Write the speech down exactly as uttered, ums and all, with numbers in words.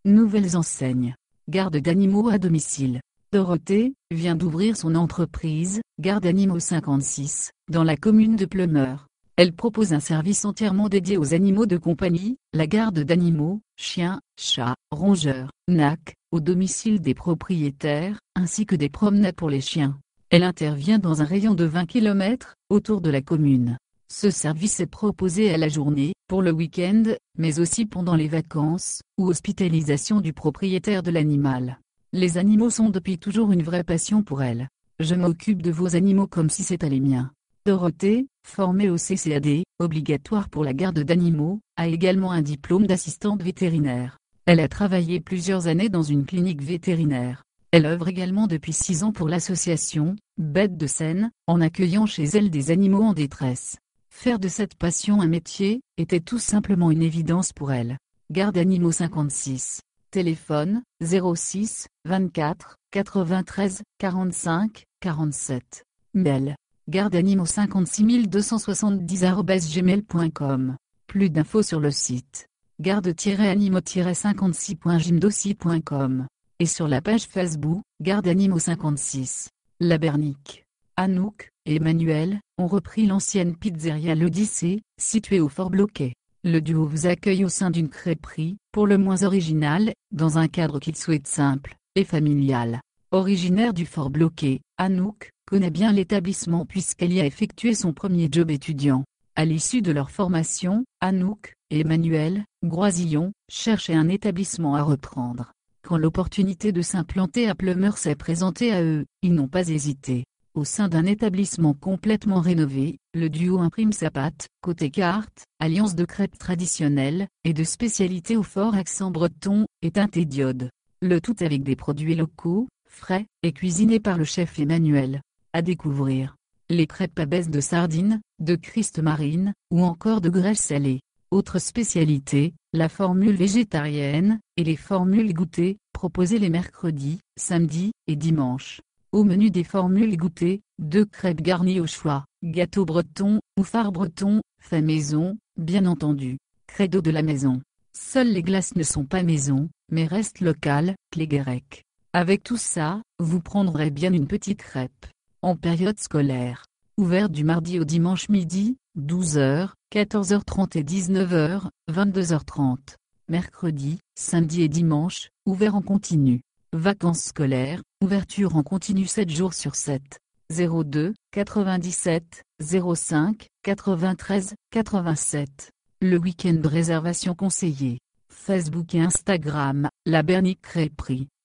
Nouvelles enseignes. Garde d'animaux à domicile. Dorothée vient d'ouvrir son entreprise, Garde Animaux cinquante-six, dans la commune de Pleumeur. Elle propose un service entièrement dédié aux animaux de compagnie, la garde d'animaux, chiens, chats, rongeurs, nacs, au domicile des propriétaires, ainsi que des promenades pour les chiens. Elle intervient dans un rayon de vingt kilomètres, autour de la commune. Ce service est proposé à la journée, pour le week-end, mais aussi pendant les vacances, ou hospitalisation du propriétaire de l'animal. Les animaux sont depuis toujours une vraie passion pour elle. Je m'occupe de vos animaux comme si c'était les miens. Dorothée, formée au C C A D, obligatoire pour la garde d'animaux, a également un diplôme d'assistante vétérinaire. Elle a travaillé plusieurs années dans une clinique vétérinaire. Elle œuvre également depuis six ans pour l'association Bêtes de Seine, en accueillant chez elle des animaux en détresse. Faire de cette passion un métier, était tout simplement une évidence pour elle. Garde Animaux cinquante-six. Téléphone, zéro six, vingt-quatre, quatre-vingt-treize, quarante-cinq, quarante-sept. Mail. gardeanimaux cinquante-six deux cent soixante-dix arobase gmail point com. Plus d'infos sur le site garde animaux cinquante-six point jimdossi point com et sur la page Facebook Garde Animaux cinquante-six. La Bernique. Anouk et Emmanuel ont repris l'ancienne pizzeria l'Odyssée, située au Fort Bloquet. Le duo vous accueille au sein d'une crêperie, pour le moins originale, dans un cadre qu'il souhaite simple et familial. Originaire du Fort Bloquet, Anouk connaît bien l'établissement puisqu'elle y a effectué son premier job étudiant. À l'issue de leur formation, Anouk et Emmanuel Groisillon cherchaient un établissement à reprendre. Quand l'opportunité de s'implanter à Pleumeur s'est présentée à eux, ils n'ont pas hésité. Au sein d'un établissement complètement rénové, le duo imprime sa patte, côté carte, alliance de crêpes traditionnelles, et de spécialités au fort accent breton, et teinté d'iode. Le tout avec des produits locaux, frais, et cuisinés par le chef Emmanuel. À découvrir. Les crêpes à base de sardines, de criste marine, ou encore de graisse salée. Autre spécialité, la formule végétarienne, et les formules goûtées, proposées les mercredis, samedis, et dimanches. Au menu des formules goûtées, deux crêpes garnies au choix, gâteau breton, ou phare breton, fait maison, bien entendu. Credo de la maison. Seules les glaces ne sont pas maison, mais restent locales, Cléguérec. Avec tout ça, vous prendrez bien une petite crêpe. En période scolaire. Ouvert du mardi au dimanche midi, douze heures, quatorze heures trente et dix-neuf heures, vingt-deux heures trente. Mercredi, samedi et dimanche, ouvert en continu. Vacances scolaires, ouverture en continu sept jours sur sept. zéro deux, quatre-vingt-dix-sept, zéro cinq, quatre-vingt-treize, quatre-vingt-sept. Le week-end de réservation conseillé. Facebook et Instagram, La Bernique Crêperie.